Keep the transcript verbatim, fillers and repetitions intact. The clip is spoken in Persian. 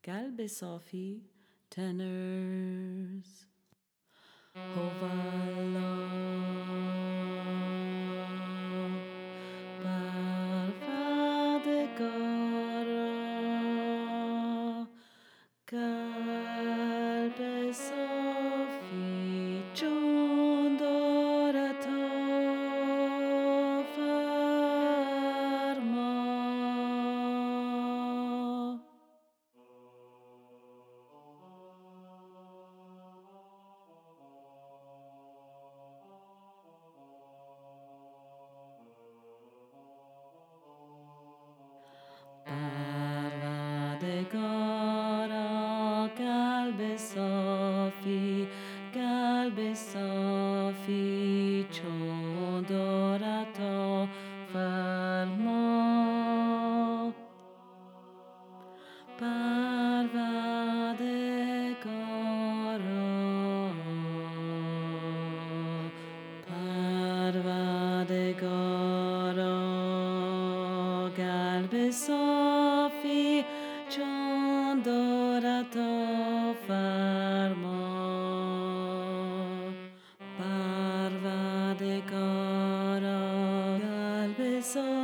قلب صافی tenors هوالله پروردگارا قلب صافی چون دارد تا فرما پروردگارا قلب صافی قلب صافی چون دارد تا فرما پروردگارا پروردگارا قلب صافی چون دارد تا فرما پروردگارا قلب صافی